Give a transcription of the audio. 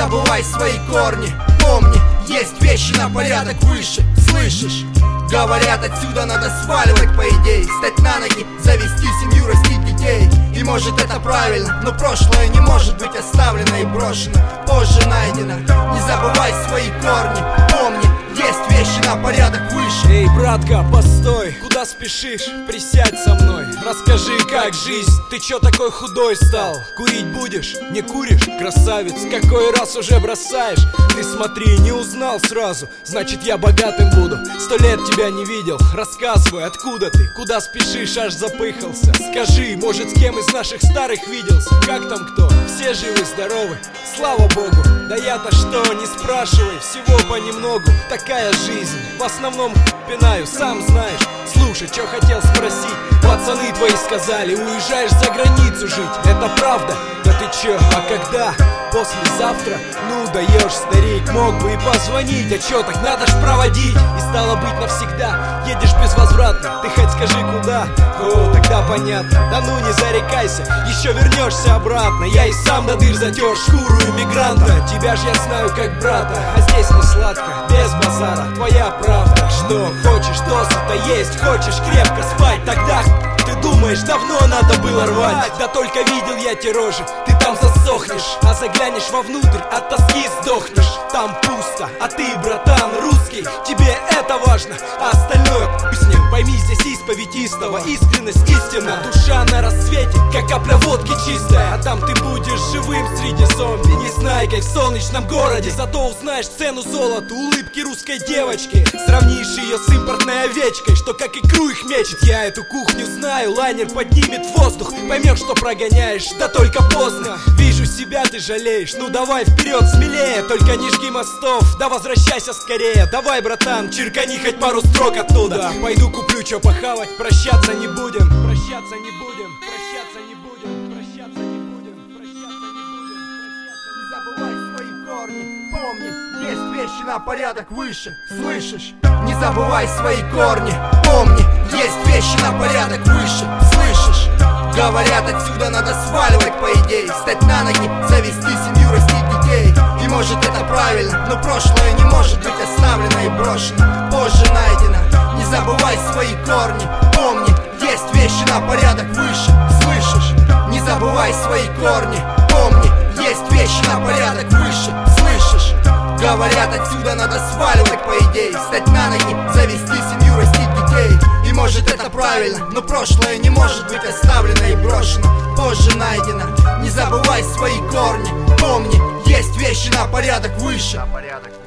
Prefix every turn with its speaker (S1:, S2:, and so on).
S1: забывай свои корни. Помни, есть вещи на порядок выше. Слышишь? Говорят, отсюда надо сваливать, по идее, встать на ноги, завести семью, растить детей. И может это правильно, но прошлое не может быть оставлено и брошено, позже найдено. Не забывай свои корни, помни, есть вещи на порядок выше.
S2: Эй, братка, постой, куда спешишь? Присядь со мной, расскажи, как жизнь. Ты чё такой худой стал? Курить будешь? Не куришь? Красавец, какой раз уже бросаешь? Ты смотри, не узнал сразу, значит я богатым буду. 100 лет тебя не видел, рассказывай, откуда ты? Куда спешишь, аж запыхался? Скажи, может, с кем из наших старых виделся? Как там кто? Все живы-здоровы, слава богу. Да я-то что, не спрашивай, всего понемногу. Такая жизнь, в основном пинаю, сам знаешь. Слушай, чё хотел спросить? Пацаны твои сказали, уезжаешь за границу жить. Это правда? Да ты чё, а когда? Послезавтра? Ну даешь, старик, мог бы и позвонить. А чё так, надо ж проводить. И стало быть навсегда, едешь безвозвратно. Ты хоть скажи куда? О, тогда понятно. Да ну не зарекайся, еще вернешься обратно. Я и сам до дыр затер шкуру иммигранта. Тебя ж я знаю как брата, а здесь не сладко, без базара, твоя правда. Что хочешь, досыта есть, хочешь крепко спать, тогда ты думаешь, давно надо было рвать. Да только видел я те рожи, ты там засохнешь, а заглянешь вовнутрь, от тоски сдохнешь. Там пусто, а ты, братан, русский, тебе это важно, а остальное с ним. Пойми, здесь исповедь истова, искренность истина. Душа на рассвете, как капля водки чистая. А там ты будешь живым среди зомби, не знайкой в солнечном городе. Зато узнаешь цену золоту, улыбки русской девочки. Сравнишь ее с импортной овечкой, что как икру их мечет. Я эту кухню знаю, лайнер поднимет в воздух. Поймешь, что прогоняешь, да только поздно. Вижу себя, ты жалеешь, ну давай вперед смелее. Только не жги мостов, да возвращайся скорее. Давай, братан, черкани хоть пару строк оттуда. Пойду куплю чё похавать, прощаться не будем. Прощаться не будем, прощаться не будем, прощаться не будем, прощаться не будем.
S1: Не забывай свои корни, помни, есть вещи на порядок выше. Слышишь? Не забывай свои корни, помни, есть вещи на порядок выше. Слышишь? Говорят, отсюда надо сваливать, по идее, встать на ноги, завести семью, растить детей. И может это правильно, но прошлое не может быть оставлено и брошено, позже найдено. Не забывай свои корни, помни, есть вещи на порядок выше. Слышишь? Не забывай свои корни, помни, есть вещи на порядок выше. Слышишь? Говорят, отсюда надо сваливать, по идее, встать на ноги, завести семью, растить детей. И может это правильно, но прошлое не может быть оставлено и брошено, позже найдено. Не забывай свои корни, помни, есть вещи на порядок выше.